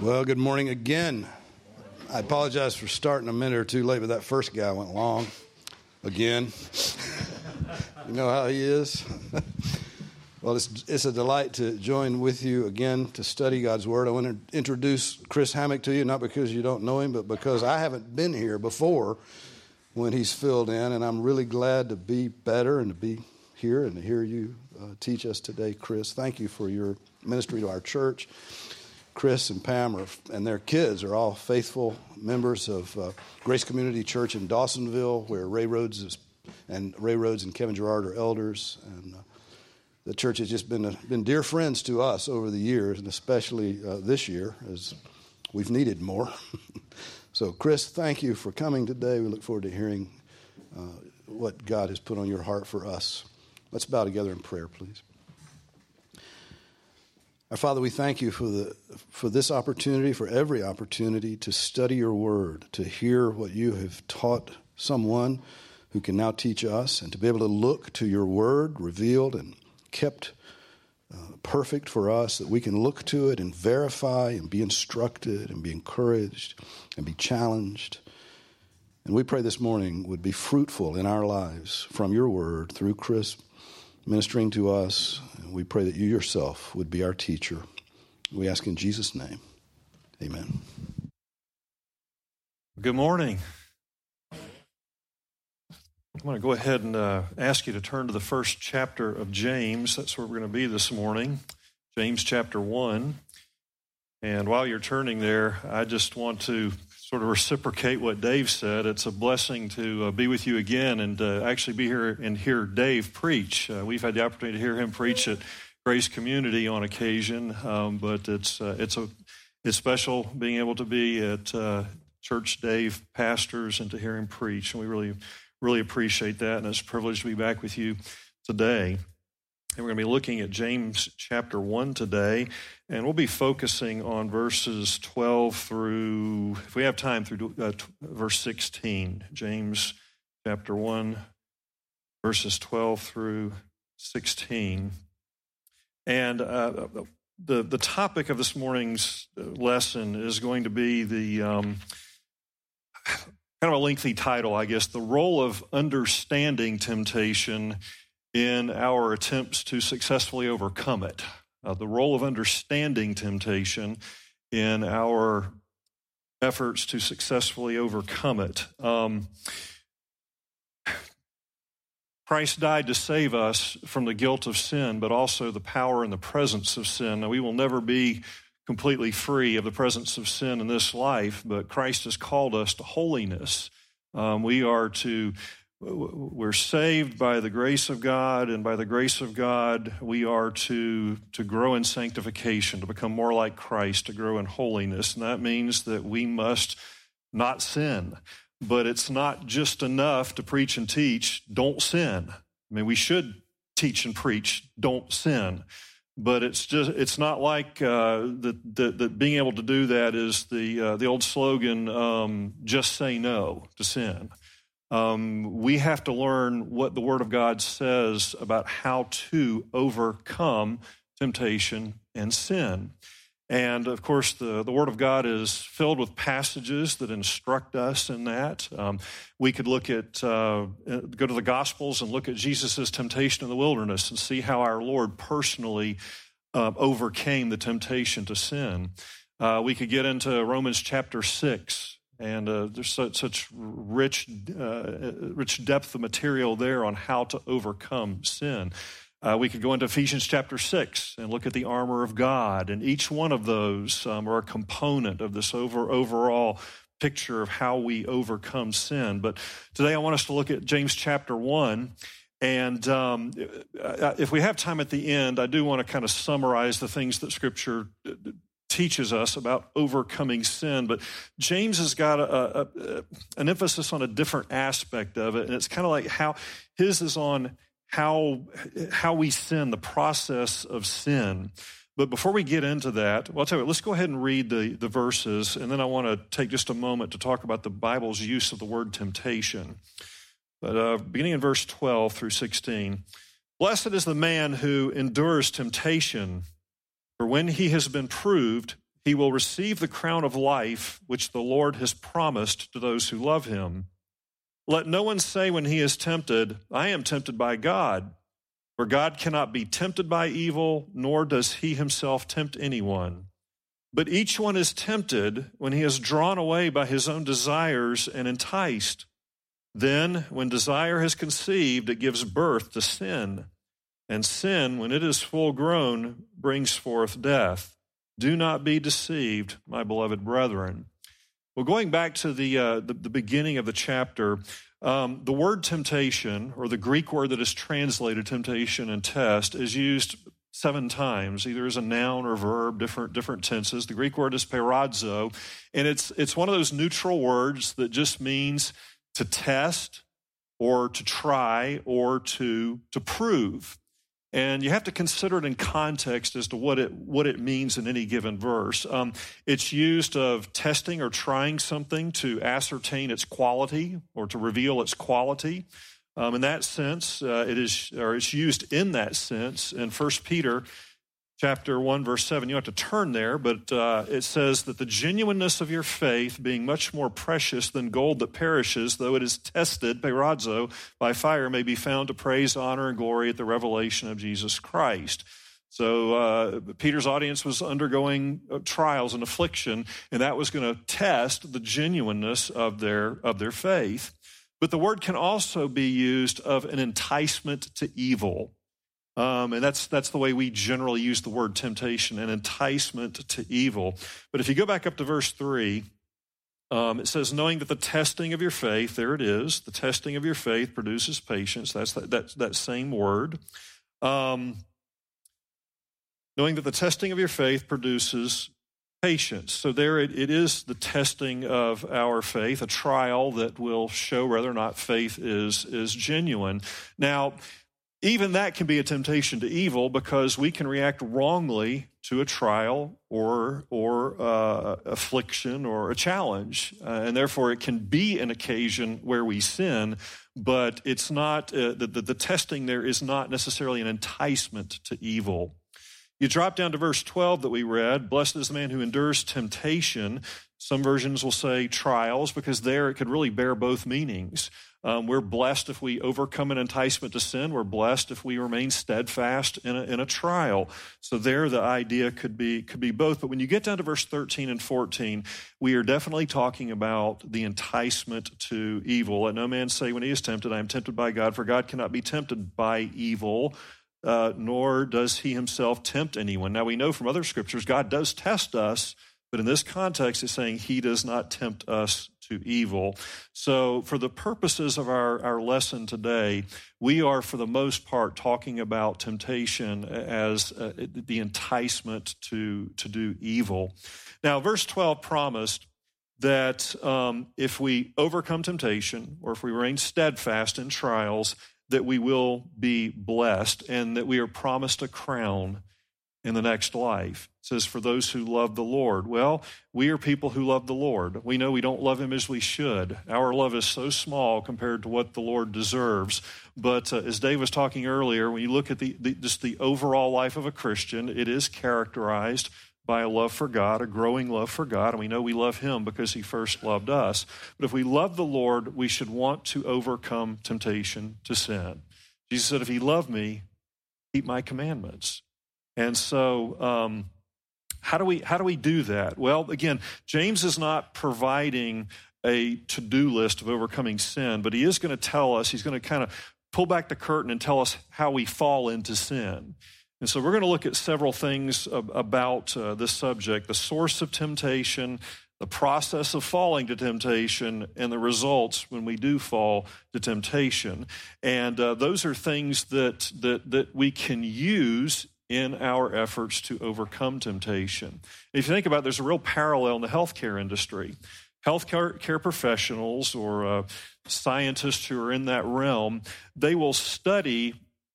Well, good morning again. I apologize for starting a minute or two late, but that first guy went long again. You know how he is. Well, it's a delight to join with you again to study God's Word. I want to introduce Chris Hammock to you, not because you don't know him, but because I haven't been here before when he's filled in, and I'm really glad to be better and to be here and to hear you teach us today, Chris. Thank you for your ministry to our church. Chris and Pam and their kids are all faithful members of Grace Community Church in Dawsonville, where Ray Rhodes and Kevin Gerard are elders. And the church has just been dear friends to us over the years, and especially this year, as we've needed more. So, Chris, thank you for coming today. We look forward to hearing what God has put on your heart for us. Let's bow together in prayer, please. Our Father, we thank you for this opportunity, for every opportunity to study your word, to hear what you have taught someone who can now teach us, and to be able to look to your word revealed and kept perfect for us, that we can look to it and verify and be instructed and be encouraged and be challenged. And we pray this morning would be fruitful in our lives from your word through Chris ministering to us. And we pray that you yourself would be our teacher. We ask in Jesus' name. Amen. Good morning. I'm going to go ahead and ask you to turn to the first chapter of James. That's where we're going to be this morning, James chapter 1. And while you're turning there, I just want to sort of reciprocate what Dave said. It's a blessing to be with you again and actually be here and hear Dave preach. We've had the opportunity to hear him preach at Grace Community on occasion, but it's special being able to be at Church Dave pastors and to hear him preach. And we really appreciate that, and it's a privilege to be back with you today. And we're going to be looking at James chapter 1 today, and we'll be focusing on verses 12 through, if we have time, through verse 16. James chapter 1, verses 12 through 16. And the topic of this morning's lesson is going to be the kind of a lengthy title, I guess, the role of understanding temptation in our attempts to successfully overcome it. The role of understanding temptation in our efforts to successfully overcome it. Christ died to save us from the guilt of sin, but also the power and the presence of sin. Now, we will never be completely free of the presence of sin in this life, but Christ has called us to holiness. We're saved by the grace of God, and by the grace of God, we are to grow in sanctification, to become more like Christ, to grow in holiness. And that means that we must not sin. But it's not just enough to preach and teach, don't sin. I mean, we should teach and preach, don't sin. But it's not like that being able to do that is the old slogan, just say no to sin. We have to learn what the Word of God says about how to overcome temptation and sin. And, of course, the Word of God is filled with passages that instruct us in that. We could look at, go to the Gospels and look at Jesus' temptation in the wilderness and see how our Lord personally overcame the temptation to sin. We could get into Romans chapter 6. And there's such rich depth of material there on how to overcome sin. We could go into Ephesians chapter 6 and look at the armor of God. And each one of those are a component of this overall picture of how we overcome sin. But today I want us to look at James chapter 1. And if we have time at the end, I do want to kind of summarize the things that Scripture teaches us about overcoming sin, but James has got an emphasis on a different aspect of it, and it's kind of like how his is on how we sin, the process of sin. But before we get into that, well, I'll tell you what, let's go ahead and read the verses, and then I want to take just a moment to talk about the Bible's use of the word temptation. But beginning in verse 12 through 16, blessed is the man who endures temptation, for when he has been proved, he will receive the crown of life which the Lord has promised to those who love him. Let no one say when he is tempted, I am tempted by God. For God cannot be tempted by evil, nor does he himself tempt anyone. But each one is tempted when he is drawn away by his own desires and enticed. Then, when desire has conceived, it gives birth to sin. And sin, when it is full grown, brings forth death. Do not be deceived, my beloved brethren. Well, going back to the beginning of the chapter, the word temptation, or the Greek word that is translated temptation and test, is used 7 times, either as a noun or verb, different tenses. The Greek word is peirazo, and it's one of those neutral words that just means to test or to try or to prove. And you have to consider it in context as to what it means in any given verse. It's used of testing or trying something to ascertain its quality or to reveal its quality. In that sense, it's used in that sense in 1 Peter chapter 1, verse 7. You don't have to turn there, but it says that the genuineness of your faith, being much more precious than gold that perishes, though it is tested, peirazo, by fire, may be found to praise, honor, and glory at the revelation of Jesus Christ. So Peter's audience was undergoing trials and affliction, and that was going to test the genuineness of their faith. But the word can also be used of an enticement to evil. And that's the way we generally use the word temptation, an enticement to evil. But if you go back up to verse 3, it says, knowing that the testing of your faith, there it is, the testing of your faith produces patience. That's that same word. Knowing that the testing of your faith produces patience. So there it is, the testing of our faith, a trial that will show whether or not faith is genuine. Now, even that can be a temptation to evil because we can react wrongly to a trial or affliction or a challenge. And therefore, it can be an occasion where we sin, but it's not, the testing there is not necessarily an enticement to evil. You drop down to verse 12 that we read, blessed is the man who endures temptation. Some versions will say trials because there it could really bear both meanings. We're blessed if we overcome an enticement to sin. We're blessed if we remain steadfast in a trial. So there the idea could be both. But when you get down to verse 13 and 14, we are definitely talking about the enticement to evil. Let no man say when he is tempted, I am tempted by God, for God cannot be tempted by evil, nor does he himself tempt anyone. Now we know from other scriptures God does test us, but in this context it's saying he does not tempt us to evil. So for the purposes of our lesson today, we are for the most part talking about temptation as the enticement to do evil. Now verse 12 promised that if we overcome temptation or if we remain steadfast in trials, that we will be blessed and that we are promised a crown in the next life. It says, for those who love the Lord. Well, we are people who love the Lord. We know we don't love him as we should. Our love is so small compared to what the Lord deserves. But as Dave was talking earlier, when you look at just the overall life of a Christian, it is characterized by a love for God, a growing love for God, and we know we love him because he first loved us. But if we love the Lord, we should want to overcome temptation to sin. Jesus said, if you love me, keep my commandments. And so how do we do that? Well, again, James is not providing a to-do list of overcoming sin, but he is going to tell us, he's going to kind of pull back the curtain and tell us how we fall into sin. And so we're going to look at several things about this subject, the source of temptation, the process of falling to temptation, and the results when we do fall to temptation. And those are things that we can use in our efforts to overcome temptation. If you think about it, there's a real parallel in the healthcare industry. Healthcare professionals or scientists who are in that realm, they will study.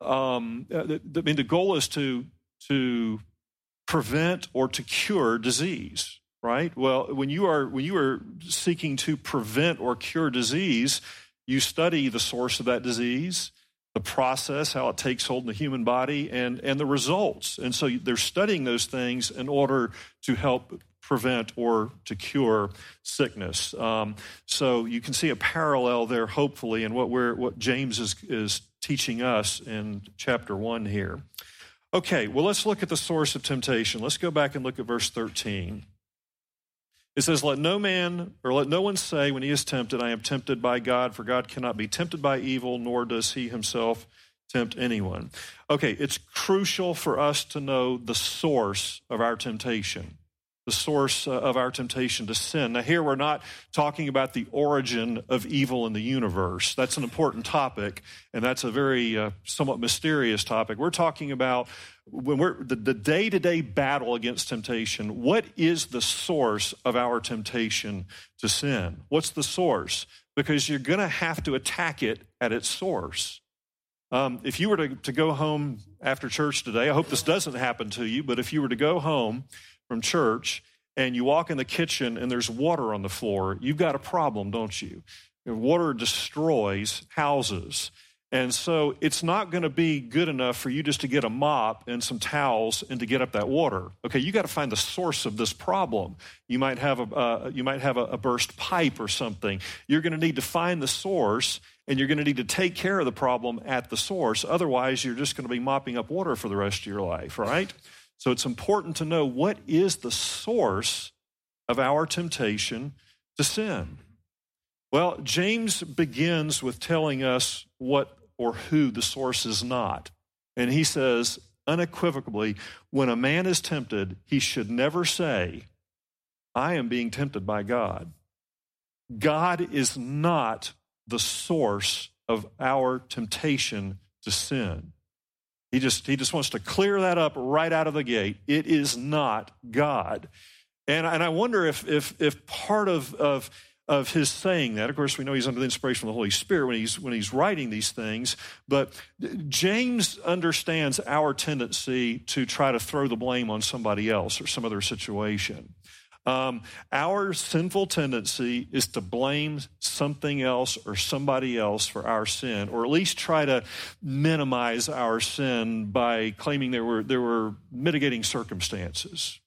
The goal is to prevent or to cure disease, right? Well, when you are seeking to prevent or cure disease, you study the source of that disease. the process, how it takes hold in the human body, and the results. And so they're studying those things in order to help prevent or to cure sickness. So you can see a parallel there, hopefully, in what James is teaching us in chapter 1 here. Okay, well, let's look at the source of temptation. Let's go back and look at verse 13. It says, let no one say when he is tempted, I am tempted by God, for God cannot be tempted by evil, nor does he himself tempt anyone. Okay, it's crucial for us to know the source of our temptation, the source of our temptation to sin. Now, here we're not talking about the origin of evil in the universe. That's an important topic, and that's a very somewhat mysterious topic. We're talking about when the day-to-day battle against temptation. What is the source of our temptation to sin? What's the source? Because you're going to have to attack it at its source. If you were to go home after church today, I hope this doesn't happen to you, but if you were to go home from church and you walk in the kitchen and there's water on the floor, you've got a problem, don't you? Water destroys houses. And so it's not going to be good enough for you just to get a mop and some towels and to get up that water. Okay, you got to find the source of this problem. You might have a burst pipe or something. You're going to need to find the source, and you're going to need to take care of the problem at the source. Otherwise, you're just going to be mopping up water for the rest of your life, right? So it's important to know what is the source of our temptation to sin. Well, James begins with telling us what or who the source is not. And he says unequivocally, when a man is tempted, he should never say, I am being tempted by God. God is not the source of our temptation to sin. He just wants to clear that up right out of the gate. It is not God. And I wonder if part of his saying that, of course, we know he's under the inspiration of the Holy Spirit when he's writing these things, but James understands our tendency to try to throw the blame on somebody else or some other situation. Our sinful tendency is to blame something else or somebody else for our sin, or at least try to minimize our sin by claiming there were mitigating circumstances.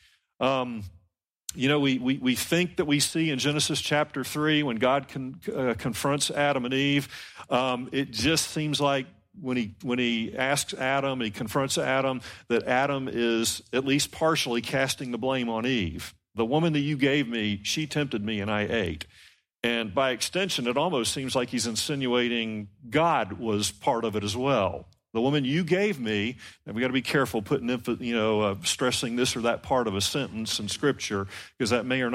We think that we see in Genesis chapter 3 when God confronts Adam and Eve, it just seems like when he asks Adam, he confronts Adam, that Adam is at least partially casting the blame on Eve. The woman that you gave me, she tempted me and I ate. And by extension, it almost seems like he's insinuating God was part of it as well. The woman you gave me, and we got to be careful putting stressing this or that part of a sentence in Scripture, because that may or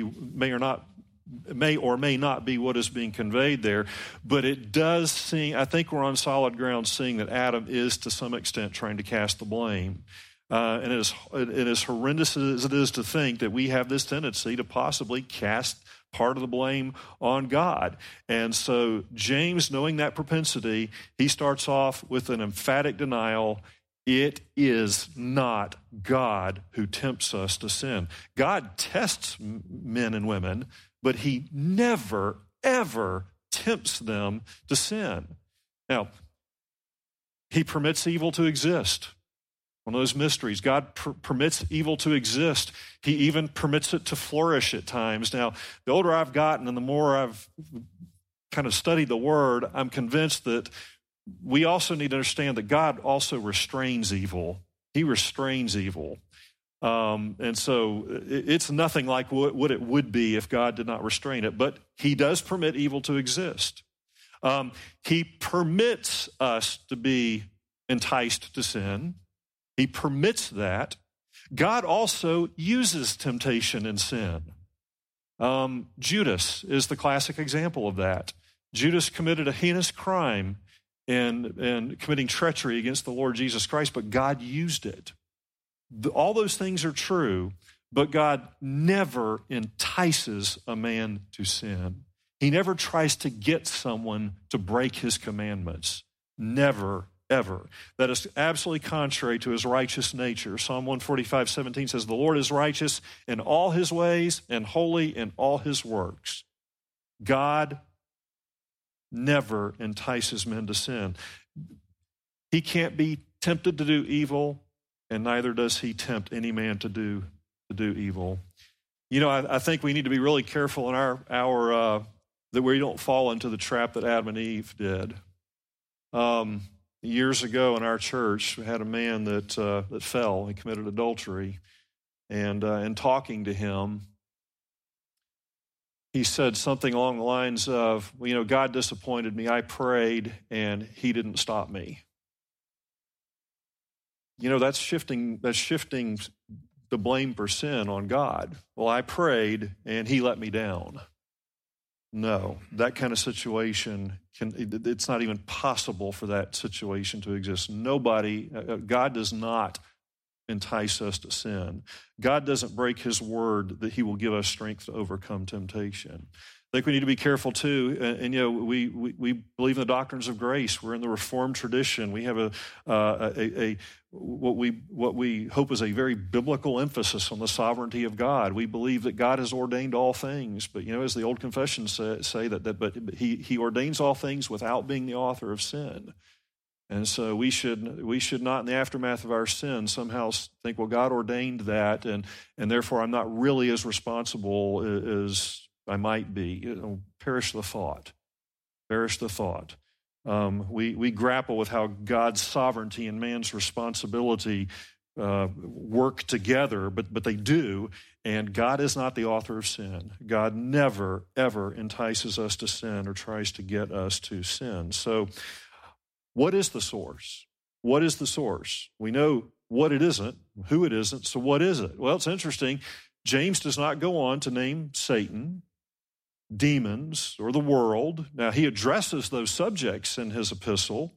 may not be what is being conveyed there. But it does seem, I think we're on solid ground seeing that Adam is to some extent trying to cast the blame. And as horrendous as it is to think that we have this tendency to possibly cast part of the blame on God. And so James, knowing that propensity, he starts off with an emphatic denial. It is not God who tempts us to sin. God tests men and women, but he never, ever tempts them to sin. Now, he permits evil to exist. One of those mysteries. God permits evil to exist. He even permits it to flourish at times. Now, the older I've gotten and the more I've kind of studied the Word, I'm convinced that we also need to understand that God also restrains evil. He restrains evil. And so it's nothing like what it would be if God did not restrain it. But he does permit evil to exist. He permits us to be enticed to sin. He permits that. God also uses temptation and sin. Judas is the classic example of that. Judas committed a heinous crime in committing treachery against the Lord Jesus Christ, but God used it. All those things are true, but God never entices a man to sin. He never tries to get someone to break his commandments. Never, ever. That is absolutely contrary to his righteous nature. Psalm 145:17 says, the Lord is righteous in all his ways and holy in all his works. God never entices men to sin. He can't be tempted to do evil, and neither does he tempt any man to do evil. I think we need to be really careful in our that we don't fall into the trap that Adam and Eve did. Years ago in our church, we had a man that fell. He committed adultery, and in talking to him, he said something along the lines of, God disappointed me. I prayed, and he didn't stop me. That's shifting the blame for sin on God. Well, I prayed, and he let me down. No, that kind of situation, it's not even possible for that situation to exist. God does not entice us to sin. God doesn't break his word that he will give us strength to overcome temptation. I think we need to be careful too, and we believe in the doctrines of grace. We're in the Reformed tradition. We have what we hope is a very biblical emphasis on the sovereignty of God. We believe that God has ordained all things, but as the old confessions say but he ordains all things without being the author of sin. And so we should not, in the aftermath of our sin, somehow think, well, God ordained that, and therefore I'm not really as responsible as I might be. Perish the thought. Perish the thought. We grapple with how God's sovereignty and man's responsibility work together, but they do, and God is not the author of sin. God never, ever entices us to sin or tries to get us to sin. So what is the source? What is the source? We know what it isn't, who it isn't, so what is it? Well, it's interesting. James does not go on to name Satan, demons, or the world. Now, he addresses those subjects in his epistle,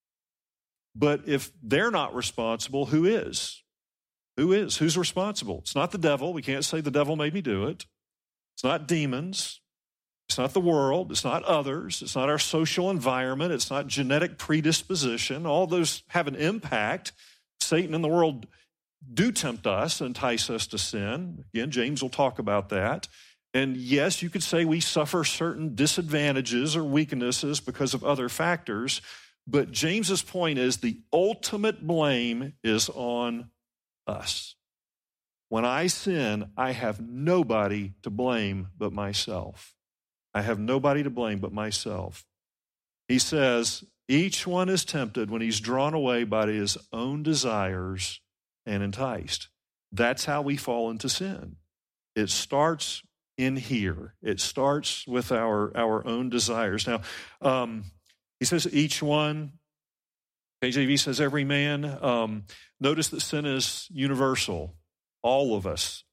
but if they're not responsible, who is? Who is? Who's responsible? It's not the devil. We can't say the devil made me do it. It's not demons. It's not the world. It's not others. It's not our social environment. It's not genetic predisposition. All those have an impact. Satan and the world do tempt us, entice us to sin. Again, James will talk about that. And yes, you could say we suffer certain disadvantages or weaknesses because of other factors, but James's point is the ultimate blame is on us. When I sin, I have nobody to blame but myself. I have nobody to blame but myself. He says, each one is tempted when he's drawn away by his own desires and enticed. That's how we fall into sin. It starts in here. It starts with our own desires. Now, he says each one. KJV says every man. Notice that sin is universal. All of us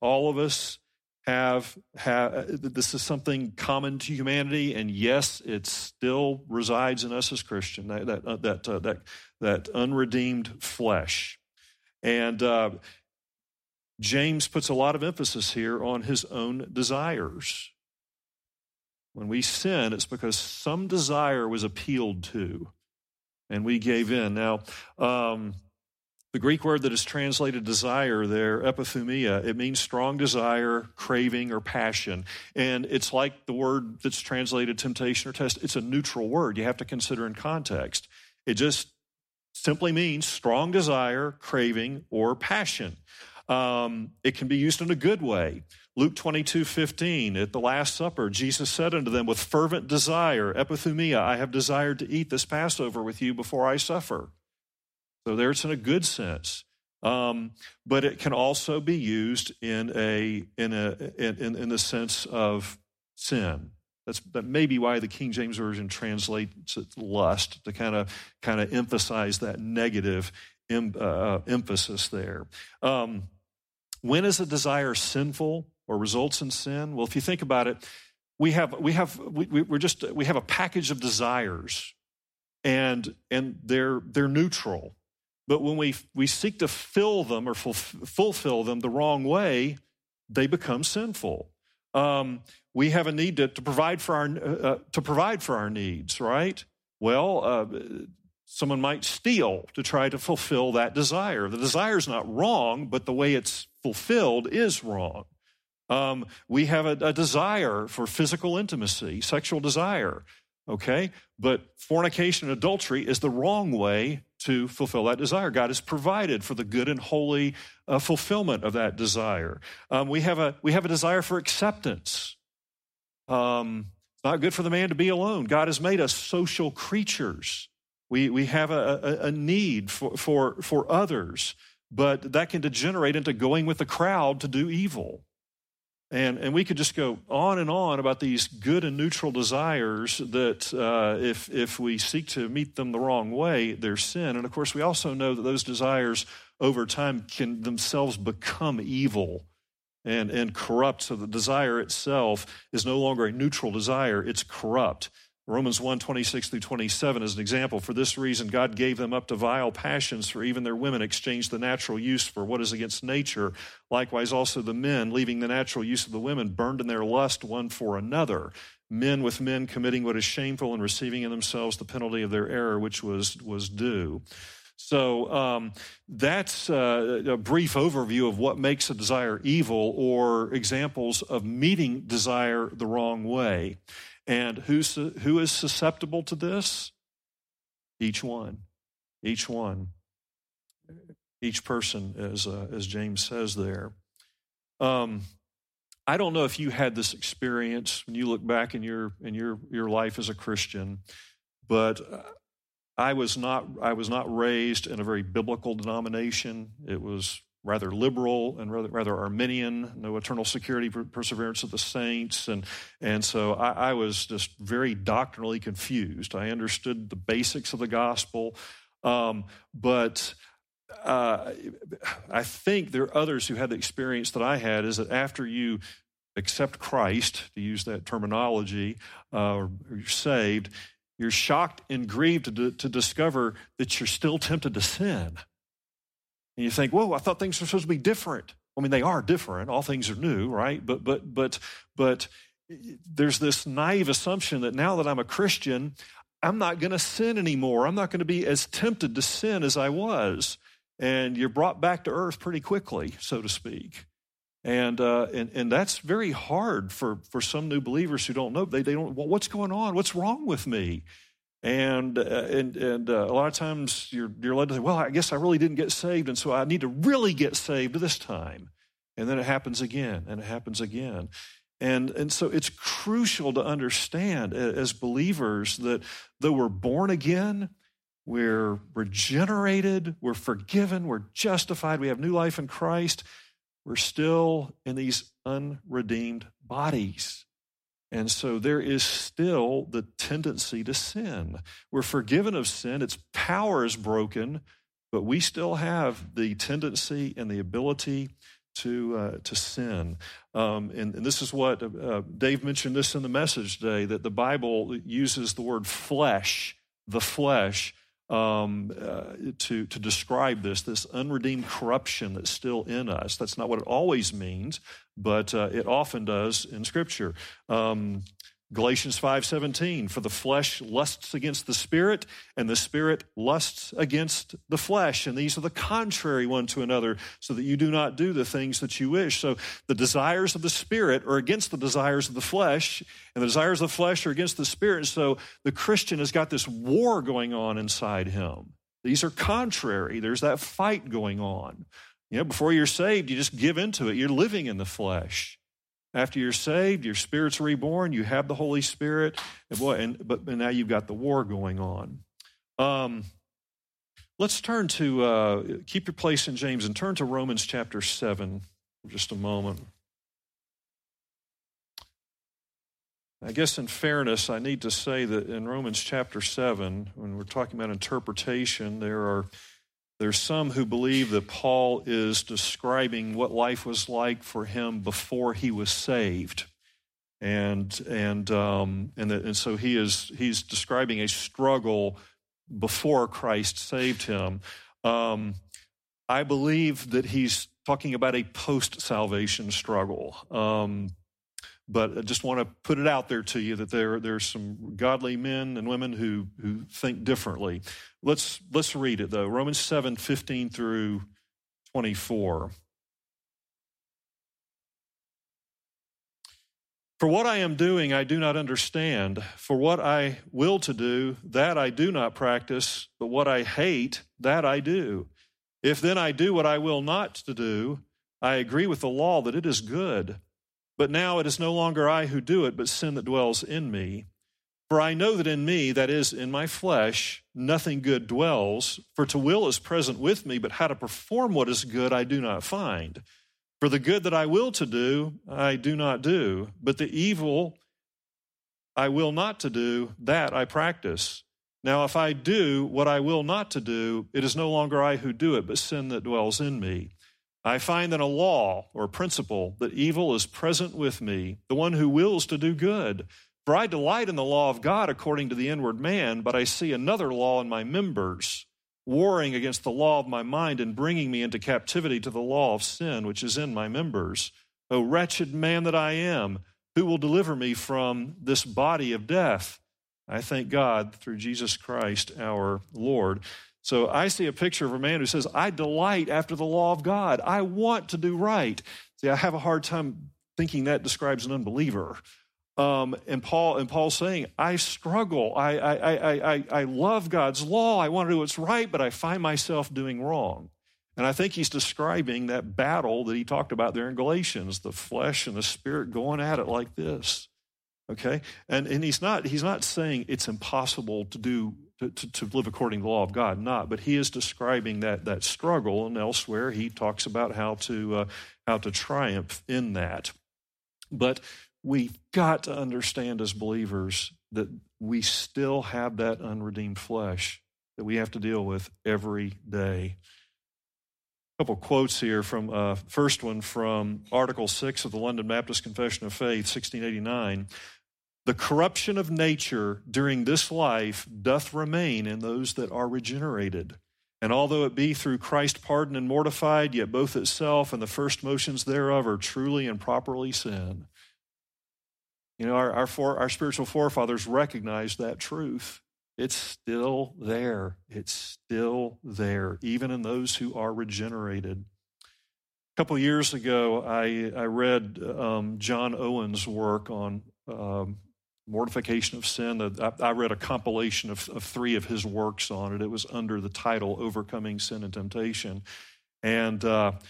have this is something common to humanity, and yes, it still resides in us as Christian. That unredeemed flesh, and James puts a lot of emphasis here on his own desires. When we sin, it's because some desire was appealed to, and we gave in. Now, the Greek word that is translated desire there, epithumia, it means strong desire, craving, or passion. And it's like the word that's translated temptation or test. It's a neutral word. You have to consider in context. It just simply means strong desire, craving, or passion. It can be used in a good way. Luke 22:15, at the Last Supper, Jesus said unto them, with fervent desire, epithumia, I have desired to eat this Passover with you before I suffer. So there it's in a good sense. But it can also be used in the sense of sin. That may be why the King James Version translates it lust, to kind of emphasize that negative emphasis there. When is a desire sinful or results in sin? Well, if you think about it, we have a package of desires, and they're neutral. But when we seek to fill them or fulfill them the wrong way, they become sinful. We have a need to provide for our needs, right? Well, someone might steal to try to fulfill that desire. The desire is not wrong, but the way it's fulfilled is wrong. We have a desire for physical intimacy, sexual desire. okay? But fornication and adultery is the wrong way to fulfill that desire. God has provided for the good and holy fulfillment of that desire. We have a desire for acceptance. It's not good for the man to be alone. God has made us social creatures. We have a need for others, but that can degenerate into going with the crowd to do evil. And we could just go on and on about these good and neutral desires that if we seek to meet them the wrong way, they're sin. And of course, we also know that those desires over time can themselves become evil and corrupt. So the desire itself is no longer a neutral desire, it's corrupt. Romans 1:26-27 is an example. For this reason, God gave them up to vile passions, for even their women exchanged the natural use for what is against nature. Likewise, also the men, leaving the natural use of the women, burned in their lust one for another. Men with men committing what is shameful and receiving in themselves the penalty of their error, which was due. So that's a brief overview of what makes a desire evil, or examples of meeting desire the wrong way. And who is susceptible to this? Each one. Each person, as James says there. I don't know if you had this experience when you look back in your life as a Christian, but I was not raised in a very biblical denomination. It was rather liberal and rather Arminian, no eternal security, perseverance of the saints. And so I was just very doctrinally confused. I understood the basics of the gospel, but I think there are others who had the experience that I had, is that after you accept Christ, to use that terminology, or you're saved, you're shocked and grieved to discover that you're still tempted to sin. And you think, whoa, I thought things were supposed to be different. I mean, they are different. All things are new, right? But there's this naive assumption that now that I'm a Christian, I'm not going to sin anymore. I'm not going to be as tempted to sin as I was. And you're brought back to earth pretty quickly, so to speak. And that's very hard for some new believers who don't know. They don't. Well, what's going on? What's wrong with me? And a lot of times you're led to say, well, I guess I really didn't get saved, and so I need to really get saved this time. And then it happens again, and it happens again. And so it's crucial to understand as believers that though we're born again, we're regenerated, we're forgiven, we're justified, we have new life in Christ, we're still in these unredeemed bodies. And so there is still the tendency to sin. We're forgiven of sin. Its power is broken, but we still have the tendency and the ability to sin. And this is what Dave mentioned this in the message today, that the Bible uses the word flesh, the flesh, to describe this unredeemed corruption that's still in us. That's not what it always means, but it often does in Scripture. Galatians 5:17, for the flesh lusts against the Spirit, and the Spirit lusts against the flesh. And these are the contrary one to another, so that you do not do the things that you wish. So the desires of the Spirit are against the desires of the flesh, and the desires of the flesh are against the Spirit. And so the Christian has got this war going on inside him. These are contrary. There's that fight going on. You know, before you're saved, you just give into it. You're living in the flesh. After you're saved, your spirit's reborn, you have the Holy Spirit, but now you've got the war going on. Let's turn to, keep your place in James and turn to Romans chapter 7 for just a moment. I guess in fairness, I need to say that in Romans chapter 7, when we're talking about interpretation, there's some who believe that Paul is describing what life was like for him before he was saved, and so he's describing a struggle before Christ saved him. I believe that he's talking about a post-salvation struggle. But I just want to put it out there to you that there's some godly men and women who think differently. Let's read it, though. Romans 7:15 through 24. For what I am doing, I do not understand. For what I will to do, that I do not practice, but what I hate, that I do. If then I do what I will not to do, I agree with the law that it is good. But now it is no longer I who do it, but sin that dwells in me. For I know that in me, that is, in my flesh, nothing good dwells. For to will is present with me, but how to perform what is good I do not find. For the good that I will to do, I do not do, but the evil I will not to do, that I practice. Now if I do what I will not to do, it is no longer I who do it, but sin that dwells in me. I find in a law or principle that evil is present with me, the one who wills to do good. For I delight in the law of God according to the inward man, but I see another law in my members, warring against the law of my mind and bringing me into captivity to the law of sin, which is in my members. O wretched man that I am, who will deliver me from this body of death? I thank God through Jesus Christ our Lord. So I see a picture of a man who says, I delight after the law of God. I want to do right. See, I have a hard time thinking that describes an unbeliever. And Paul's saying, I struggle. I love God's law. I want to do what's right, but I find myself doing wrong. And I think he's describing that battle that he talked about there in Galatians, the flesh and the spirit going at it like this. Okay? And he's not saying it's impossible to live according to the law of God, but he is describing that struggle, and elsewhere he talks about how to triumph in that. But we've got to understand as believers that we still have that unredeemed flesh that we have to deal with every day. A couple quotes here from first one from Article 6 of the London Baptist Confession of Faith, 1689. The corruption of nature during this life doth remain in those that are regenerated. And although it be through Christ pardoned and mortified, yet both itself and the first motions thereof are truly and properly sin. You know, our spiritual forefathers recognized that truth. It's still there. It's still there, even in those who are regenerated. A couple years ago, I read John Owen's work on mortification of sin. I read a compilation of 3 of his works on it. It was under the title Overcoming Sin and Temptation. And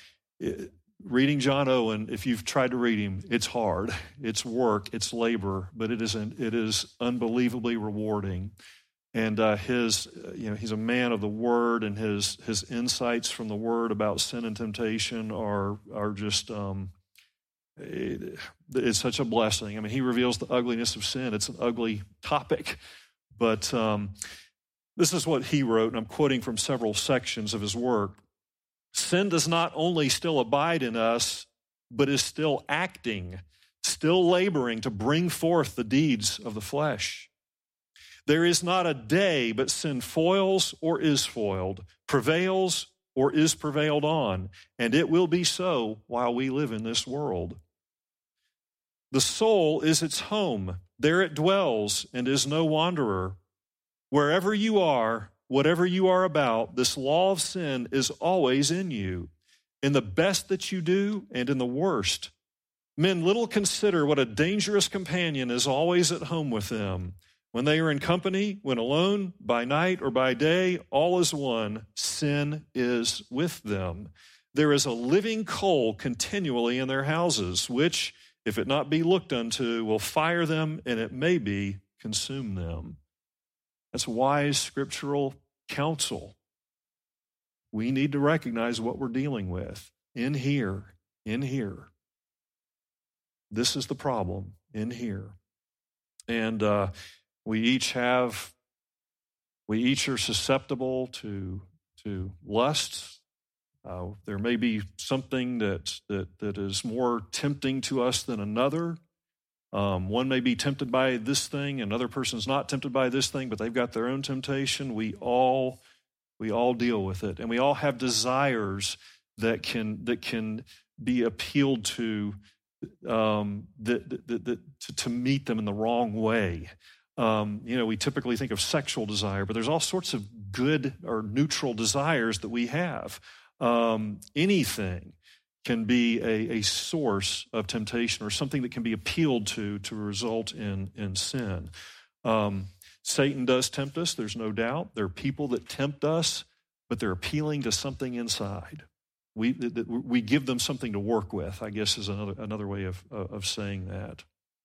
reading John Owen, if you've tried to read him, it's hard. It's work. It's labor. But it is unbelievably rewarding. And he's a man of the Word, and his insights from the Word about sin and temptation are just it's such a blessing. I mean, he reveals the ugliness of sin. It's an ugly topic, but this is what he wrote, and I'm quoting from several sections of his work. Sin does not only still abide in us, but is still acting, still laboring to bring forth the deeds of the flesh. There is not a day but sin foils or is foiled, prevails or is prevailed on, and it will be so while we live in this world. The soul is its home. There it dwells and is no wanderer. Wherever you are, whatever you are about, this law of sin is always in you, in the best that you do and in the worst. Men little consider what a dangerous companion is always at home with them. When they are in company, when alone, by night or by day, all is one. Sin is with them. There is a living coal continually in their houses, which, if it not be looked unto, will fire them, and it may be consume them. That's wise scriptural counsel. We need to recognize what we're dealing with in here. This is the problem in here. And we each are susceptible to lust. There may be something that is more tempting to us than another. One may be tempted by this thing, another person's not tempted by this thing, but they've got their own temptation. We all deal with it, and we all have desires that can be appealed to to meet them in the wrong way. We typically think of sexual desire, but there's all sorts of good or neutral desires that we have. Anything. can be a source of temptation, or something that can be appealed to result in sin. Satan does tempt us, there's no doubt. There are people that tempt us, but they're appealing to something inside. We give them something to work with, I guess, is another way of saying that.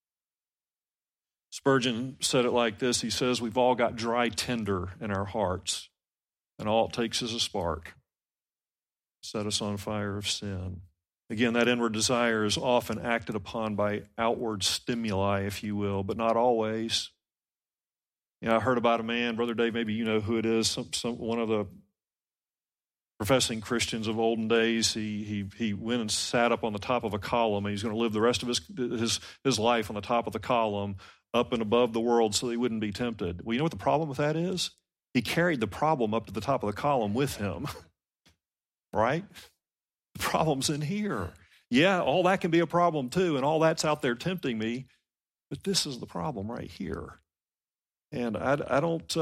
Spurgeon said it like this. He says, we've all got dry tinder in our hearts, and all it takes is a spark. Set us on fire of sin. Again, that inward desire is often acted upon by outward stimuli, if you will, but not always. You know, I heard about a man, Brother Dave, maybe you know who it is, one of the professing Christians of olden days. He went and sat up on the top of a column, and he's going to live the rest of his life on the top of the column, up and above the world, so he wouldn't be tempted. Well, you know what the problem with that is? He carried the problem up to the top of the column with him, right? The problem's in here. Yeah, all that can be a problem too, and all that's out there tempting me, but this is the problem right here. And I don't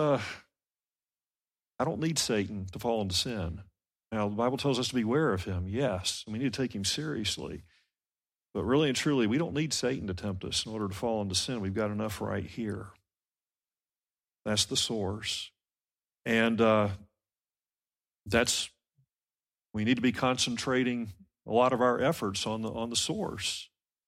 need Satan to fall into sin. Now, the Bible tells us to beware of him, yes, and we need to take him seriously. But really and truly, we don't need Satan to tempt us in order to fall into sin. We've got enough right here. That's the source. And we need to be concentrating a lot of our efforts on the source.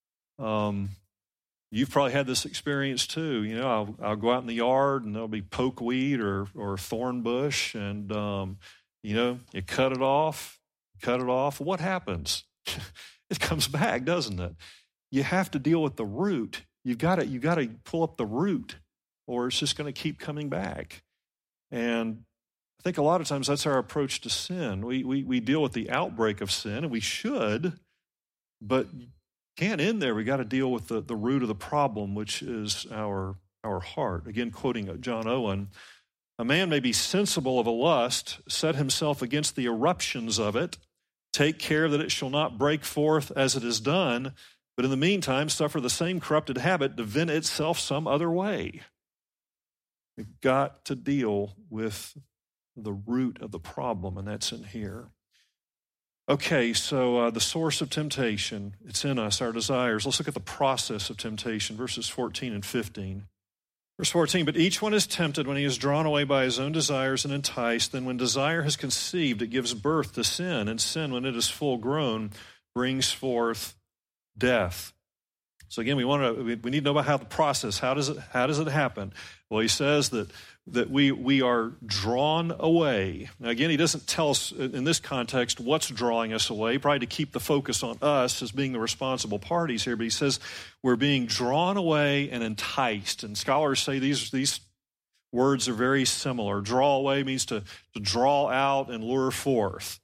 You've probably had this experience too. You know, I'll go out in the yard and there'll be pokeweed or thorn bush, and you know, you cut it off. What happens? It comes back, doesn't it? You have to deal with the root. You've got to pull up the root, or it's just going to keep coming back. And I think a lot of times that's our approach to sin. We deal with the outbreak of sin, and we should, but can't end there. We got to deal with the root of the problem, which is our heart. Again, quoting John Owen, a man may be sensible of a lust, set himself against the eruptions of it, take care that it shall not break forth as it is done, but in the meantime suffer the same corrupted habit to vent itself some other way. We've got to deal with the root of the problem, and that's in here. Okay, so the source of temptation, it's in us, our desires. Let's look at the process of temptation, verses 14 and 15. Verse 14, but each one is tempted when he is drawn away by his own desires and enticed. Then when desire has conceived, it gives birth to sin. And sin, when it is full grown, brings forth death. So again, we need to know about how the process, how does it happen? Well, he says that we are drawn away. Now again, he doesn't tell us in this context what's drawing us away, probably to keep the focus on us as being the responsible parties here, but he says we're being drawn away and enticed. And scholars say these words are very similar. Draw away means to draw out and lure forth.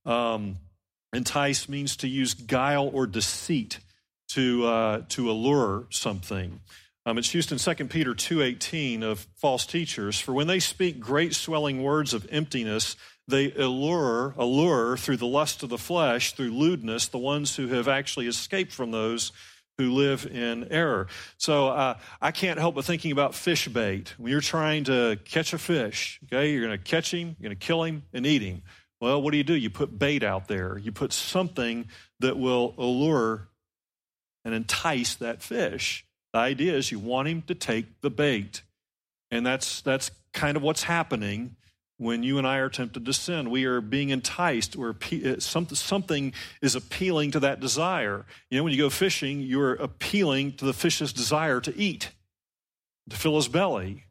Entice means to use guile or deceit to allure something. It's used in 2 Peter 2:18 of false teachers. For when they speak great swelling words of emptiness, they allure through the lust of the flesh, through lewdness, the ones who have actually escaped from those who live in error. So I can't help but thinking about fish bait. When you're trying to catch a fish, okay, you're going to catch him, you're going to kill him, and eat him. Well, what do? You put bait out there. You put something that will allure and entice that fish. The idea is you want him to take the bait. And that's kind of what's happening when you and I are tempted to sin. We are being enticed. Something is appealing to that desire. You know, when you go fishing, you're appealing to the fish's desire to eat, to fill his belly.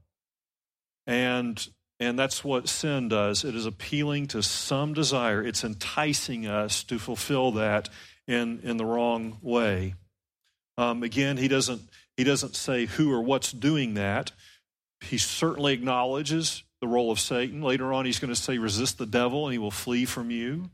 And that's what sin does. It is appealing to some desire. It's enticing us to fulfill that in the wrong way. Again, he doesn't say who or what's doing that. He certainly acknowledges the role of Satan. Later on, he's going to say, resist the devil and he will flee from you.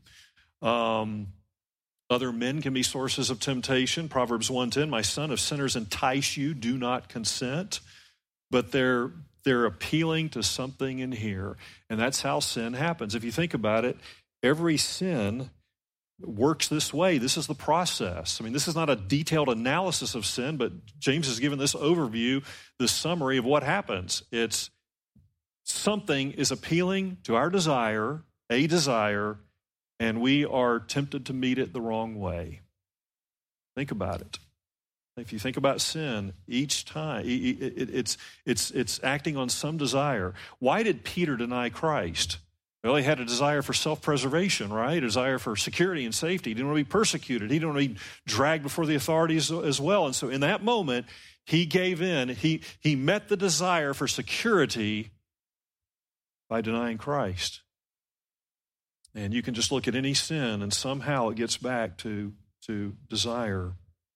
Other men can be sources of temptation. Proverbs 1:10, my son, if sinners entice you, do not consent. But they're appealing to something in here. And that's how sin happens. If you think about it, every sin works this way. This is the process. I mean, this is not a detailed analysis of sin, but James has given this overview, this summary of what happens. It's something is appealing to our desire, a desire, and we are tempted to meet it the wrong way. Think about it. If you think about sin, each time it's acting on some desire. Why did Peter deny Christ? Well, he had a desire for self-preservation, right? A desire for security and safety. He didn't want to be persecuted. He didn't want to be dragged before the authorities as well. And so in that moment, he gave in. He met the desire for security by denying Christ. And you can just look at any sin, and somehow it gets back to desire.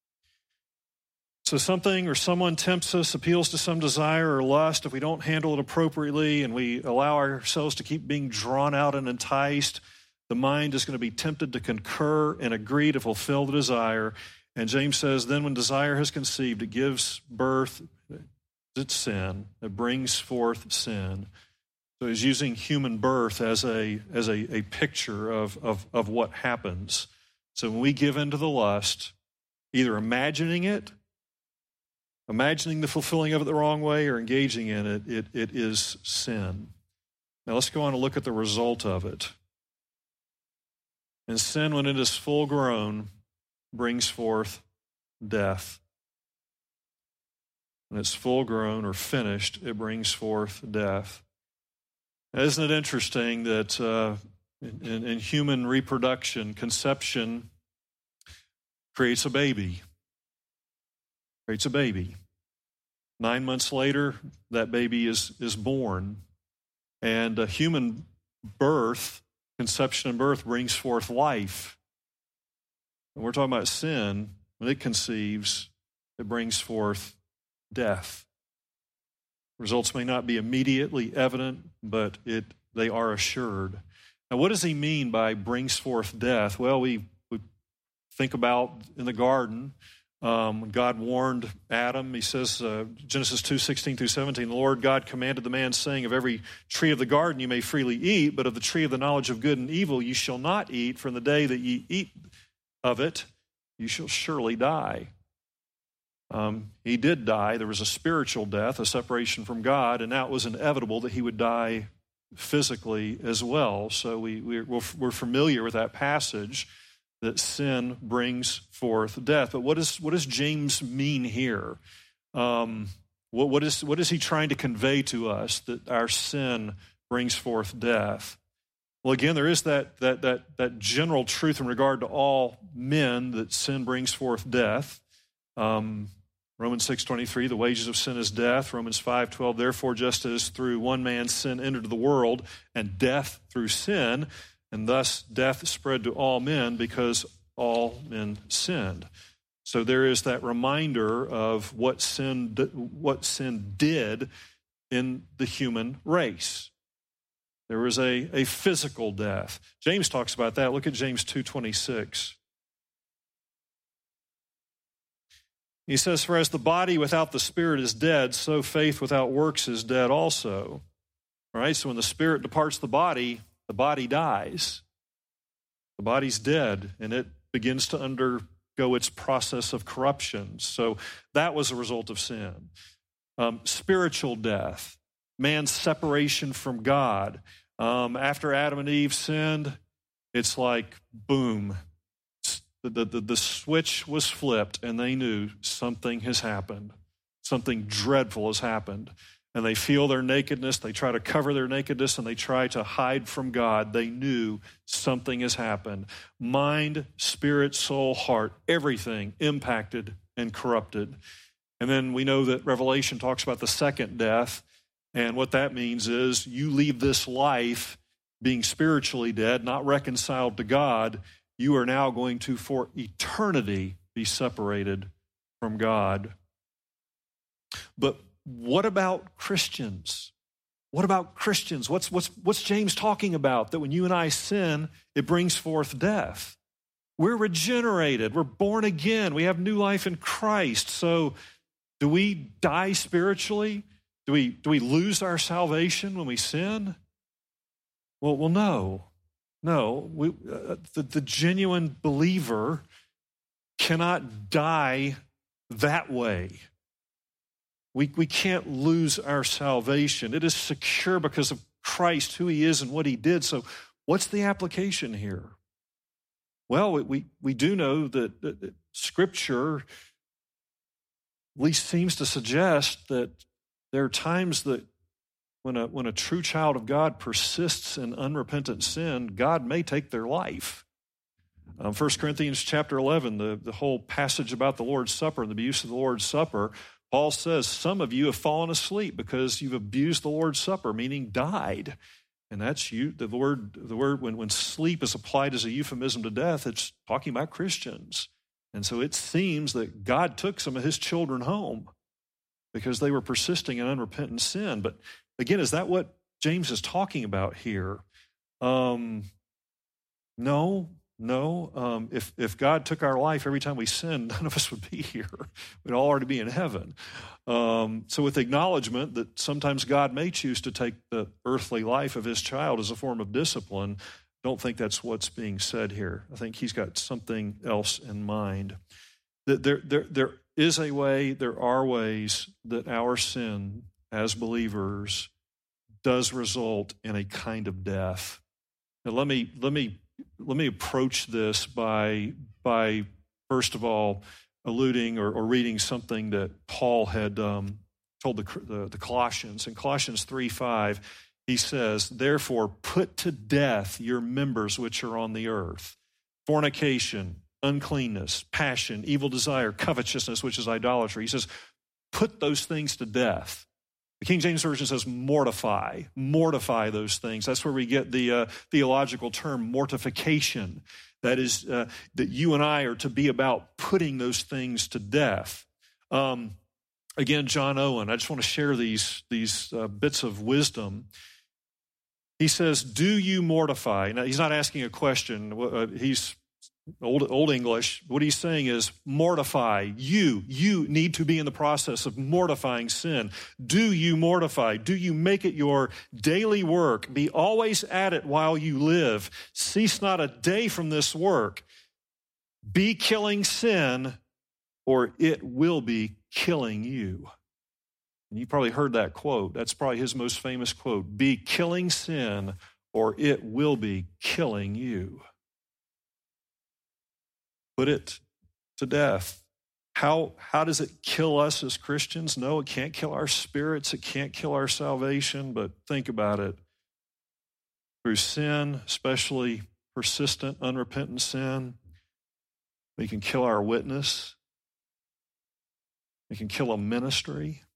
So something or someone tempts us, appeals to some desire or lust. If we don't handle it appropriately and we allow ourselves to keep being drawn out and enticed, the mind is going to be tempted to concur and agree to fulfill the desire. And James says, then when desire has conceived, it gives birth to sin. It brings forth sin. So he's using human birth as a picture of what happens. So when we give in to the lust, either imagining the fulfilling of it the wrong way, or engaging in it, it is sin. Now let's go on and look at the result of it. And sin, when it is full grown, brings forth death. When it's full grown or finished, it brings forth death. Now, isn't it interesting that in human reproduction, conception creates a baby? Creates a baby. 9 months later, that baby is born. And human birth, conception and birth, brings forth life. And we're talking about sin. When it conceives, it brings forth death. Results may not be immediately evident, but they are assured. Now, what does he mean by brings forth death? Well, we think about in the garden, when God warned Adam, he says, Genesis 2:16 through 17, the Lord God commanded the man, saying, of every tree of the garden you may freely eat, but of the tree of the knowledge of good and evil you shall not eat, for in the day that ye eat of it, you shall surely die. He did die. There was a spiritual death, a separation from God, and now it was inevitable that he would die physically as well. So we're familiar with that passage, that sin brings forth death. But what does James mean here? What is he trying to convey to us, that our sin brings forth death? Well, again, there is that general truth in regard to all men, that sin brings forth death. Romans 6:23, the wages of sin is death. Romans 5:12, therefore, just as through one man sin entered the world, and death through sin, and thus death spread to all men because all men sinned. So there is that reminder of what sin did in the human race. There was a physical death. James talks about that. Look at James 2:26. He says, for as the body without the spirit is dead, so faith without works is dead also. All right, so when the spirit departs the body dies. The body's dead, and it begins to undergo its process of corruption. So that was a result of sin. Spiritual death, man's separation from God. After Adam and Eve sinned, it's like, boom, the switch was flipped, and they knew something has happened. Something dreadful has happened. And they feel their nakedness. They try to cover their nakedness, and they try to hide from God. They knew something has happened. Mind, spirit, soul, heart, everything impacted and corrupted. And then we know that Revelation talks about the second death. And what that means is you leave this life being spiritually dead, not reconciled to God. You are now going to, for eternity, be separated from God. But what about Christians? What about Christians? What's James talking about? That when you and I sin, it brings forth death. We're regenerated. We're born again. We have new life in Christ. So do we die spiritually? Do we lose our salvation when we sin? Well, no. No, the genuine believer cannot die that way. We can't lose our salvation. It is secure because of Christ, who he is and what he did. So what's the application here? Well, we do know that Scripture at least seems to suggest that there are times that when a true child of God persists in unrepentant sin, God may take their life. 1 Corinthians chapter 11, the whole passage about the Lord's Supper and the abuse of the Lord's Supper, Paul says, some of you have fallen asleep because you've abused the Lord's Supper, meaning died. And that's you. The word when sleep is applied as a euphemism to death, it's talking about Christians. And so it seems that God took some of his children home because they were persisting in unrepentant sin. But again, is that what James is talking about here? No. If God took our life every time we sinned, none of us would be here. We'd all already be in heaven. So with acknowledgement that sometimes God may choose to take the earthly life of his child as a form of discipline, don't think that's what's being said here. I think he's got something else in mind. There is a way, there are ways that our sin as believers does result in a kind of death. Now let me approach this by first of all alluding or reading something that Paul had told the Colossians. In Colossians 3:5, he says, "Therefore put to death your members which are on the earth, fornication, uncleanness, passion, evil desire, covetousness, which is idolatry." He says, put those things to death. The King James Version says mortify those things. That's where we get the theological term mortification. That is, that you and I are to be about putting those things to death. Again, John Owen, I just want to share these bits of wisdom. He says, do you mortify? Now, he's not asking a question. He's Old English. What he's saying is mortify. You need to be in the process of mortifying sin. Do you mortify? Do you make it your daily work? Be always at it while you live. Cease not a day from this work. Be killing sin, or it will be killing you. And you probably heard that quote. That's probably his most famous quote. Be killing sin, or it will be killing you. Put it to death. How does it kill us as Christians? No, it can't kill our spirits. It can't kill our salvation, but think about it. Through sin, especially persistent, unrepentant sin, we can kill our witness. We can kill a ministry.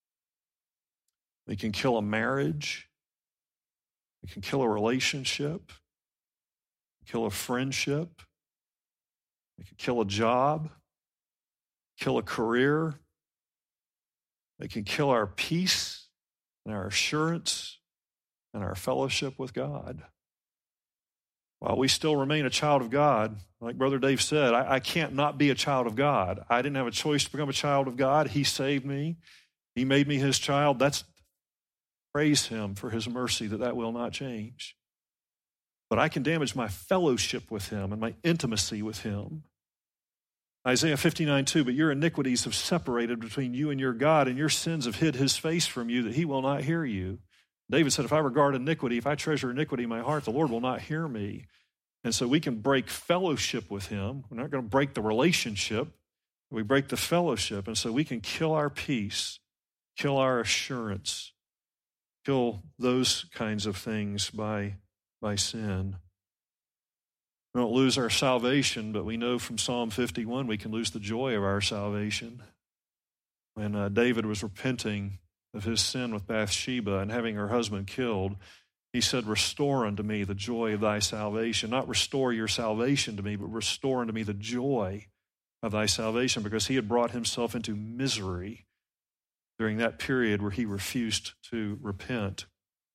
We can kill a marriage. We can kill a relationship. Kill a friendship. It can kill a job, kill a career. It can kill our peace and our assurance and our fellowship with God. While we still remain a child of God, like Brother Dave said, I can't not be a child of God. I didn't have a choice to become a child of God. He saved me. He made me his child. Praise him for his mercy that will not change. But I can damage my fellowship with him and my intimacy with him. Isaiah 59:2, but your iniquities have separated between you and your God, and your sins have hid his face from you, that he will not hear you. David said, if I regard iniquity, if I treasure iniquity in my heart, the Lord will not hear me. And so we can break fellowship with him. We're not going to break the relationship. We break the fellowship. And so we can kill our peace, kill our assurance, kill those kinds of things by sin. We don't lose our salvation, but we know from Psalm 51 we can lose the joy of our salvation. When David was repenting of his sin with Bathsheba and having her husband killed, he said, restore unto me the joy of thy salvation. Not restore your salvation to me, but restore unto me the joy of thy salvation, because he had brought himself into misery during that period where he refused to repent.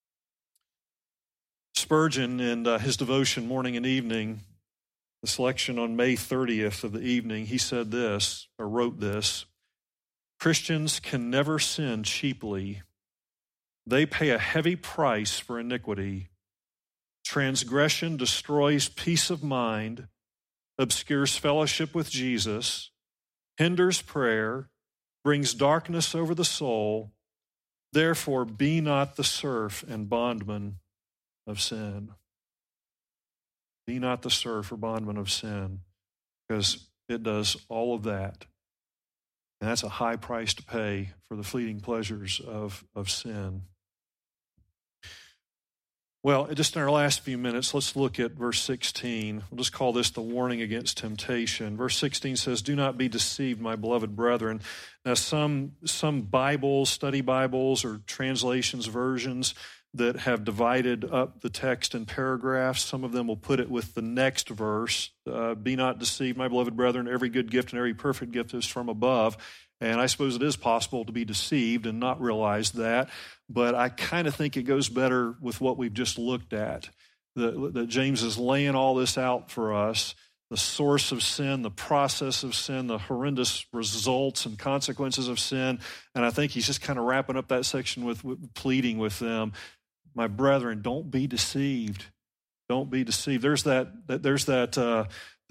Spurgeon, in his devotion morning and evening, the selection on May 30th of the evening, he said this, or wrote this: Christians can never sin cheaply. They pay a heavy price for iniquity. Transgression destroys peace of mind, obscures fellowship with Jesus, hinders prayer, brings darkness over the soul. Therefore, be not the serf and bondman of sin. Be not the serf or bondman of sin, because it does all of that. And that's a high price to pay for the fleeting pleasures of sin. Well, just in our last few minutes, let's look at verse 16. We'll just call this the warning against temptation. Verse 16 says, "Do not be deceived, my beloved brethren." Now, some Bibles, study Bibles, or translations, versions that have divided up the text in paragraphs, some of them will put it with the next verse, "Be not deceived, my beloved brethren, every good gift and every perfect gift is from above." And I suppose it is possible to be deceived and not realize that, but I kind of think it goes better with what we've just looked at, that James is laying all this out for us, the source of sin, the process of sin, the horrendous results and consequences of sin, and I think he's just kind of wrapping up that section with pleading with them, my brethren, don't be deceived. Don't be deceived. There's that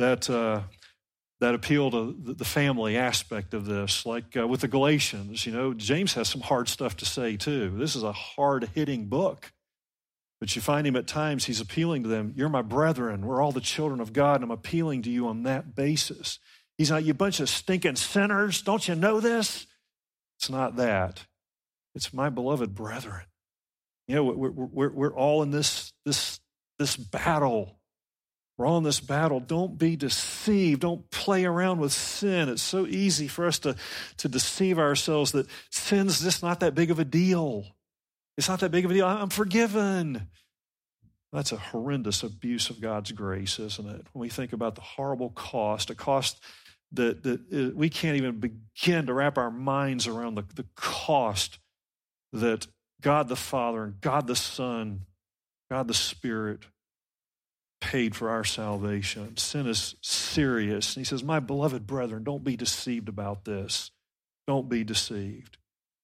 appeal to the family aspect of this, like with the Galatians. James has some hard stuff to say too. This is a hard-hitting book. But you find him at times, he's appealing to them. You're my brethren. We're all the children of God, and I'm appealing to you on that basis. He's not, you bunch of stinking sinners. Don't you know this? It's not that. It's my beloved brethren. We're all in this battle. We're all in this battle. Don't be deceived. Don't play around with sin. It's so easy for us to deceive ourselves that sin's just not that big of a deal. It's not that big of a deal. I'm forgiven. That's a horrendous abuse of God's grace, isn't it? When we think about the horrible cost, a cost that we can't even begin to wrap our minds around the cost that God the Father and God the Son, God the Spirit paid for our salvation. Sin is serious. And he says, my beloved brethren, don't be deceived about this. Don't be deceived.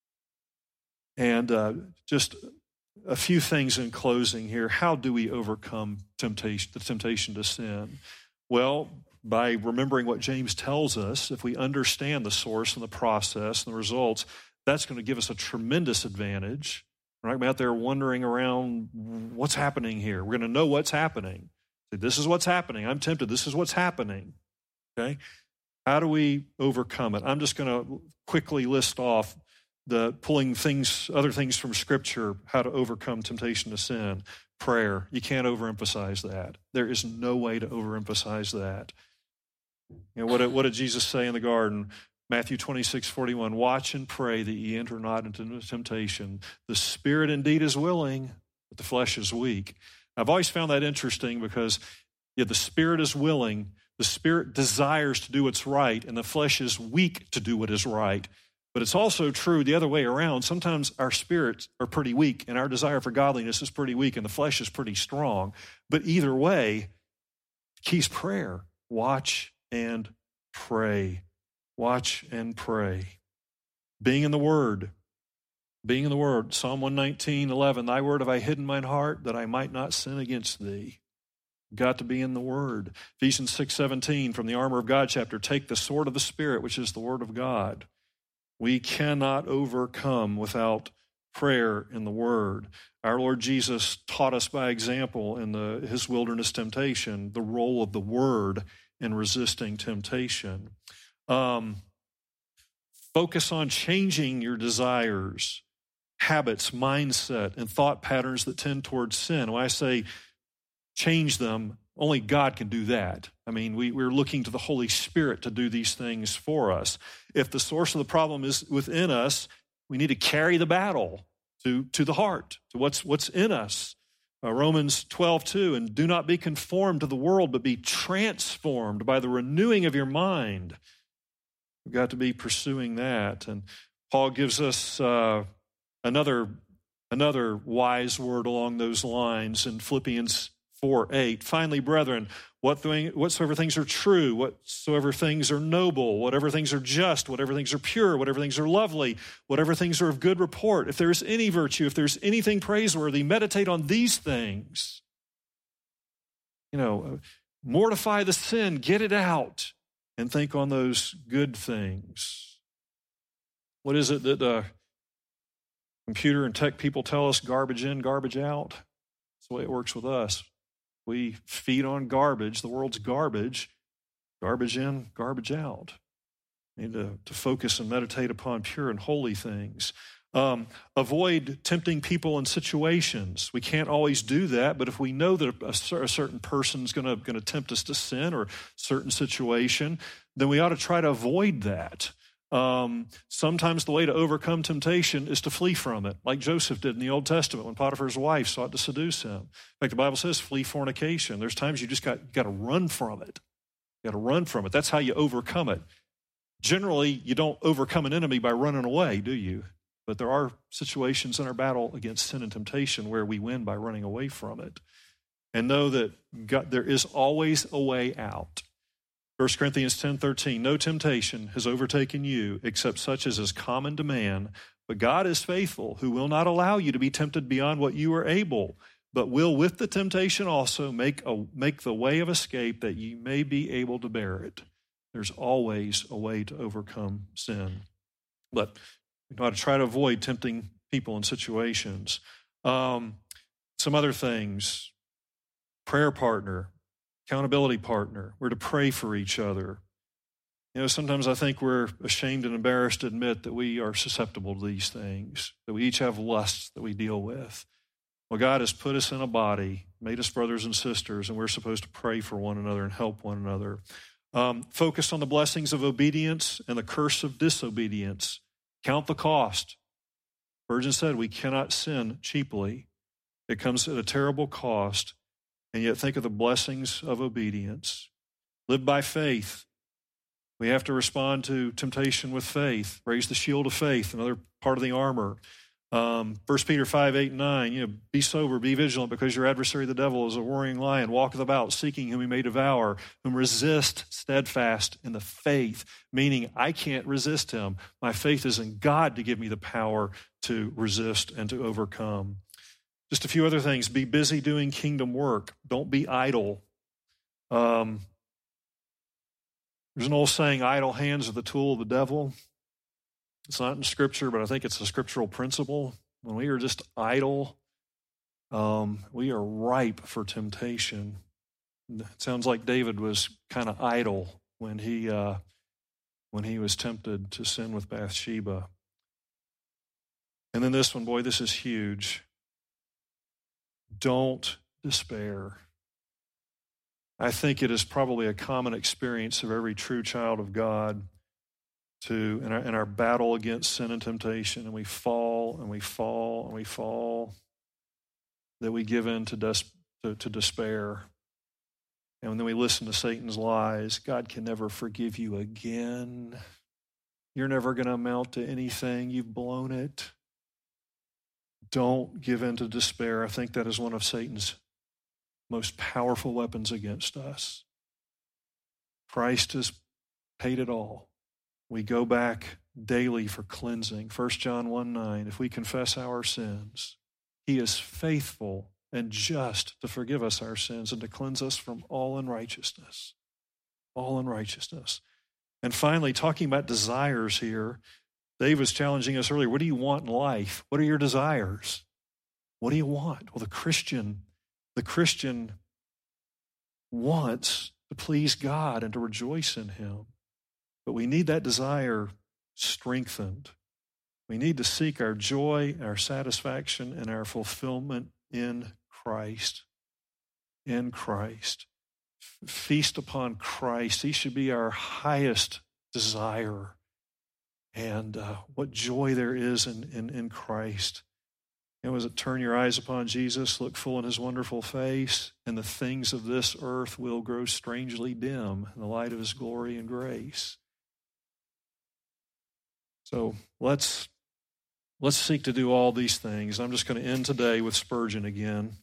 And just a few things in closing here. How do we overcome temptation, the temptation to sin? Well, by remembering what James tells us, if we understand the source and the process and the results, that's going to give us a tremendous advantage. Right? We're out there wondering around what's happening here. We're going to know what's happening. This is what's happening. I'm tempted. This is what's happening. Okay? How do we overcome it? I'm just going to quickly list off pulling other things from Scripture, how to overcome temptation to sin. Prayer. You can't overemphasize that. There is no way to overemphasize that. What did Jesus say in the garden? Matthew 26:41, watch and pray that ye enter not into temptation. The spirit indeed is willing, but the flesh is weak. I've always found that interesting because the spirit is willing, the spirit desires to do what's right, and the flesh is weak to do what is right. But it's also true the other way around. Sometimes our spirits are pretty weak, and our desire for godliness is pretty weak, and the flesh is pretty strong. But either way, the key's prayer. Watch and pray. Watch and pray. Being in the Word. Being in the Word. Psalm 119:11, thy word have I hidden mine heart, that I might not sin against thee. Got to be in the Word. Ephesians 6:17, from the armor of God chapter, take the sword of the Spirit, which is the Word of God. We cannot overcome without prayer in the Word. Our Lord Jesus taught us by example in his wilderness temptation the role of the Word in resisting temptation. Focus on changing your desires, habits, mindset, and thought patterns that tend towards sin. When I say change them, only God can do that. I mean, we're looking to the Holy Spirit to do these things for us. If the source of the problem is within us, we need to carry the battle to the heart, to what's in us. Romans 12:2, and do not be conformed to the world, but be transformed by the renewing of your mind. We've got to be pursuing that. And Paul gives us another wise word along those lines in Philippians 4:8. Finally, brethren, whatsoever things are true, whatsoever things are noble, whatever things are just, whatever things are pure, whatever things are lovely, whatever things are of good report, if there is any virtue, if there's anything praiseworthy, meditate on these things. Mortify the sin, get it out, and think on those good things. What is it that computer and tech people tell us? Garbage in, garbage out. That's the way it works with us. We feed on garbage, the world's garbage, garbage in, garbage out. We need to focus and meditate upon pure and holy things. Avoid tempting people and situations. We can't always do that, but if we know that a certain person's going to tempt us to sin or a certain situation, then we ought to try to avoid that. Sometimes the way to overcome temptation is to flee from it, like Joseph did in the Old Testament when Potiphar's wife sought to seduce him. In fact, the Bible says flee fornication. There's times you just got to run from it. You got to run from it. That's how you overcome it. Generally, you don't overcome an enemy by running away, do you? But there are situations in our battle against sin and temptation where we win by running away from it. And know that there is always a way out. 1 Corinthians 10:13, no temptation has overtaken you except such as is common to man. But God is faithful, who will not allow you to be tempted beyond what you are able, but will with the temptation also make the way of escape that you may be able to bear it. There's always a way to overcome sin. But we know how to try to avoid tempting people and situations. Some other things, prayer partner, accountability partner. We're to pray for each other. Sometimes I think we're ashamed and embarrassed to admit that we are susceptible to these things, that we each have lusts that we deal with. Well, God has put us in a body, made us brothers and sisters, and we're supposed to pray for one another and help one another. Focus on the blessings of obedience and the curse of disobedience. Count the cost. Spurgeon said we cannot sin cheaply. It comes at a terrible cost, and yet think of the blessings of obedience. Live by faith. We have to respond to temptation with faith. Raise the shield of faith, another part of the armor. 1 Peter 5:8-9, be sober, be vigilant, because your adversary the devil is a roaring lion, walketh about, seeking whom he may devour, whom resist steadfast in the faith, meaning I can't resist him. My faith is in God to give me the power to resist and to overcome. Just a few other things. Be busy doing kingdom work. Don't be idle. There's an old saying, idle hands are the tool of the devil. It's not in Scripture, but I think it's a scriptural principle. When we are just idle, we are ripe for temptation. It sounds like David was kind of idle when he was tempted to sin with Bathsheba. And then this one, boy, this is huge. Don't despair. I think it is probably a common experience of every true child of God in our battle against sin and temptation, and we fall and we fall and we fall, that we give in to despair. And then we listen to Satan's lies. God can never forgive you again. You're never going to amount to anything. You've blown it. Don't give in to despair. I think that is one of Satan's most powerful weapons against us. Christ has paid it all. We go back daily for cleansing. 1 John 1:9, if we confess our sins, he is faithful and just to forgive us our sins and to cleanse us from all unrighteousness. All unrighteousness. And finally, talking about desires here, Dave was challenging us earlier. What do you want in life? What are your desires? What do you want? Well, the Christian wants to please God and to rejoice in him. But we need that desire strengthened. We need to seek our joy, our satisfaction, and our fulfillment in Christ. In Christ. Feast upon Christ. He should be our highest desire. And what joy there is in Christ. Was it turn your eyes upon Jesus, look full in his wonderful face, and the things of this earth will grow strangely dim in the light of his glory and grace. So let's seek to do all these things. I'm just going to end today with Spurgeon again.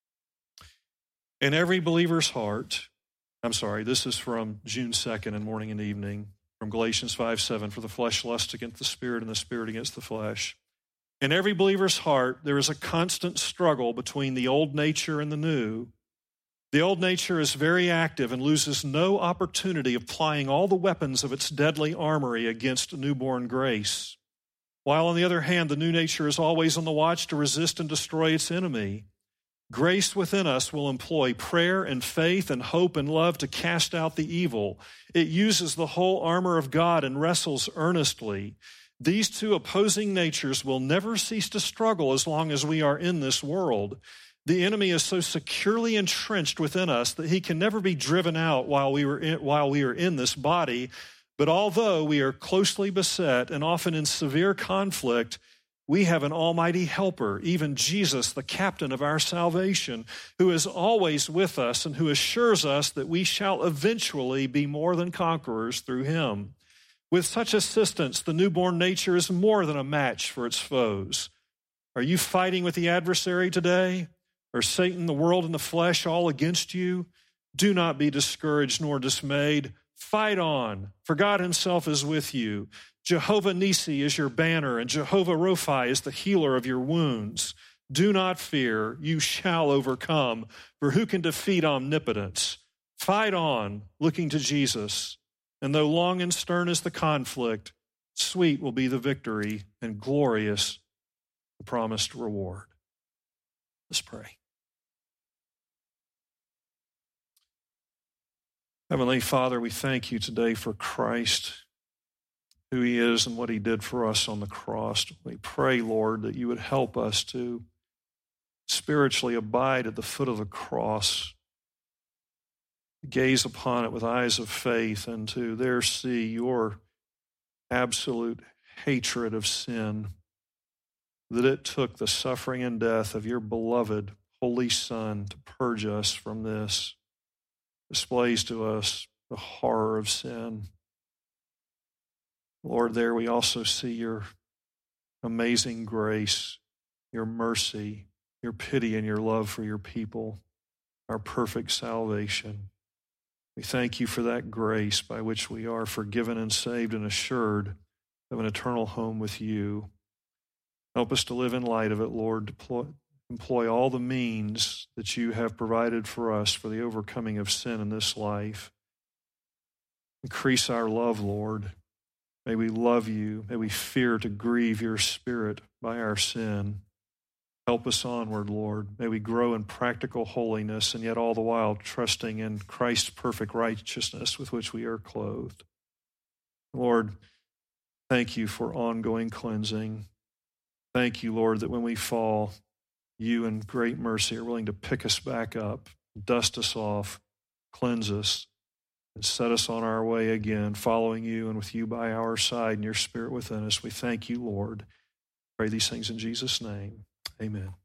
In every believer's heart, this is from June 2nd in Morning and Evening, from Galatians 5:7, for the flesh lusts against the spirit and the spirit against the flesh. In every believer's heart, there is a constant struggle between the old nature and the new. The old nature is very active and loses no opportunity of applying all the weapons of its deadly armory against newborn grace. While on the other hand, the new nature is always on the watch to resist and destroy its enemy. Grace within us will employ prayer and faith and hope and love to cast out the evil. It uses the whole armor of God and wrestles earnestly. These two opposing natures will never cease to struggle as long as we are in this world. The enemy is so securely entrenched within us that he can never be driven out while we are in this body. But although we are closely beset and often in severe conflict, we have an almighty helper, even Jesus, the captain of our salvation, who is always with us and who assures us that we shall eventually be more than conquerors through him. With such assistance, the newborn nature is more than a match for its foes. Are you fighting with the adversary today? Are Satan, the world, and the flesh all against you? Do not be discouraged nor dismayed. Fight on, for God himself is with you. Jehovah Nissi is your banner, and Jehovah Rophi is the healer of your wounds. Do not fear, you shall overcome, for who can defeat omnipotence? Fight on, looking to Jesus, and though long and stern is the conflict, sweet will be the victory, and glorious the promised reward. Let's pray. Heavenly Father, we thank you today for Christ, who he is and what he did for us on the cross. We pray, Lord, that you would help us to spiritually abide at the foot of the cross, gaze upon it with eyes of faith, and to there see your absolute hatred of sin, that it took the suffering and death of your beloved Holy Son to purge us from this, displays to us the horror of sin. Lord, there we also see your amazing grace, your mercy, your pity, and your love for your people, our perfect salvation. We thank you for that grace by which we are forgiven and saved and assured of an eternal home with you. Help us to live in light of it, Lord, to employ all the means that you have provided for us for the overcoming of sin in this life. Increase our love, Lord. May we love you. May we fear to grieve your Spirit by our sin. Help us onward, Lord. May we grow in practical holiness, and yet all the while trusting in Christ's perfect righteousness with which we are clothed. Lord, thank you for ongoing cleansing. Thank you, Lord, that when we fall, you in great mercy are willing to pick us back up, dust us off, cleanse us, and set us on our way again, following you and with you by our side and your Spirit within us. We thank you, Lord. Pray these things in Jesus' name. Amen.